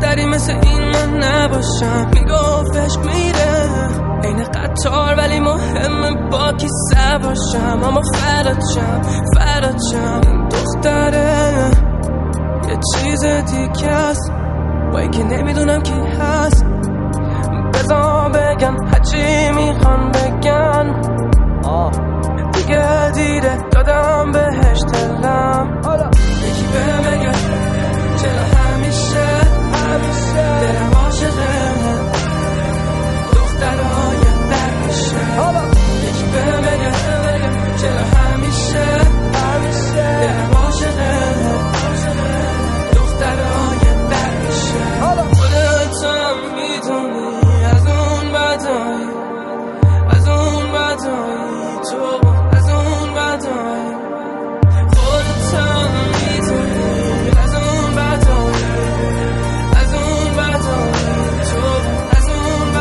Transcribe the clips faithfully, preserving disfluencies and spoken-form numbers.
دختری مثل این من نباشم. میگفت عشق میره این قطار ولی مهمه با کی باشم. اما فراد شم فراد شم این دختره یه چیز دیگه است با این که نمیدونم کی هست. بذار بگم هرچی میخوان بگن آه. دیگه دیره دادم بهش دلم. یکی به بگه چرا همیشه همیشه دلم عاشقه دخترهای بد میشه. یکی به بگه چرا همیشه همیشه دلم عاشقه دخترهای بد میشه. خودت هم میدونی از اون بدایی از اون بدایی تو از اون بدایی. خودت هم میدونی از اون بدایی از اون بدایی تو از اون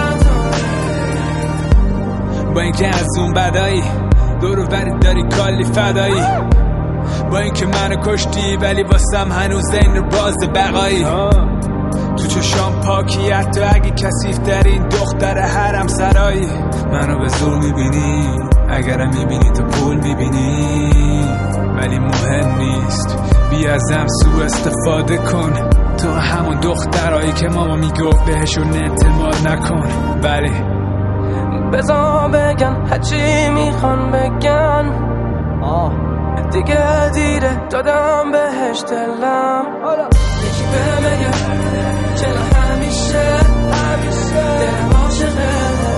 بدایی. با اینکه از اون بدایی دور و برت داری کلی فدایی. با اینکه منو کشتی ولی واسم هنوز این باز بقایی. تو چشام پاکی حتی اگه کثیف در این دختر حرم سرایی. منو به زور میبینی اگرم میبینی تو پول میبینی ولی مهم نیست بی ازم سو استفاده کن. تو همون دخترایی که ماما میگفت بهشون اعتماد نکن. ولی بذار بگن هرچی میخوان بگن آه. دیگه دیره دادم بهش دلم. یکی به بگه چرا همیشه همیشه دلم عاشقه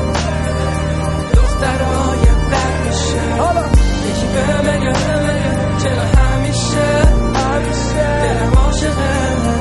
دخترهای بد میشه. یکی به بگه چرا همیشه همیشه دلم عاشقه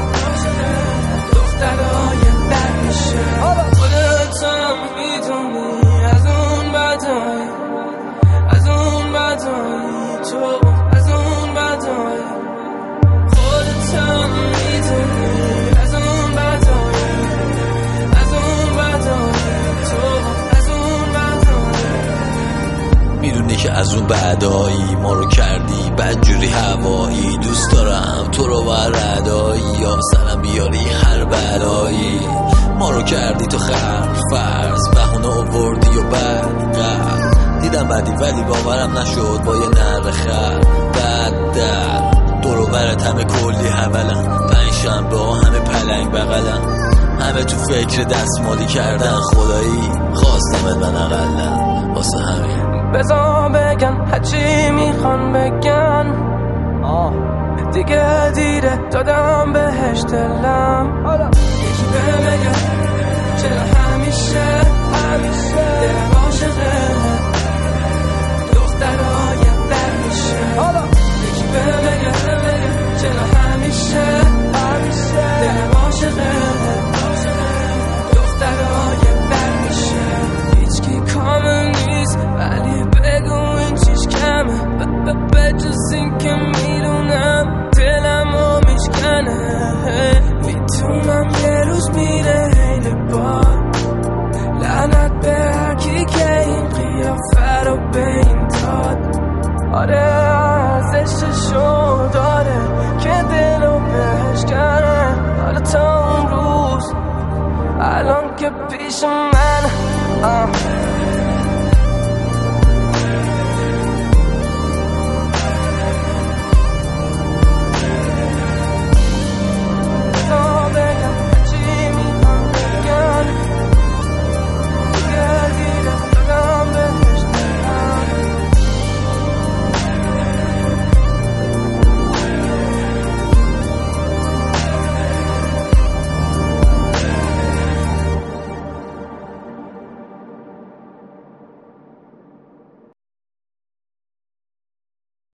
دخترهای بد میشه. خودت هم میدونی از اون بدایی از اون بدایی تو از اون بدایی. خودت هم میدونی از اون بدایی از اون بدایی تو از اون بدایی. میدونی که از اون بعدایی ما رو کردی بدجوری هوایی. دوست دارم تو رو بردایی یا سرم بیاری هر بلایی. ما رو کردی تو خر فرض بهونه آوردی و برقر. دیدم بدی ولی باورم نشد با یه نر خر بد در دور و برت همه کلی حولن. پنج شنبه ها همه پلنگ بغلن همه تو فکر دستمالی کردن. خدایی خواستمت من اقلن واسه همین بذار بگن هرچی میخوان بگن آه. دیگه دیره دادم بهش دلم. یکی به بگه چرا همیشه همیشه دلم عاشقه دخترهای بد میشه. یکی به بگه چرا همیشه همیشه دلم عاشقه دخترهای بد میشه. هیچکی کامل نیست ولی بگو این چیش کمه. به جز این که میدونم دلم رو میشکنه. میتونم یه روز میره این بار لعنت به هرکی که این قیافه رو به این داد. آره ارزششو داره که دلو بهش کنه. حالا تا اون روز الان که پیش من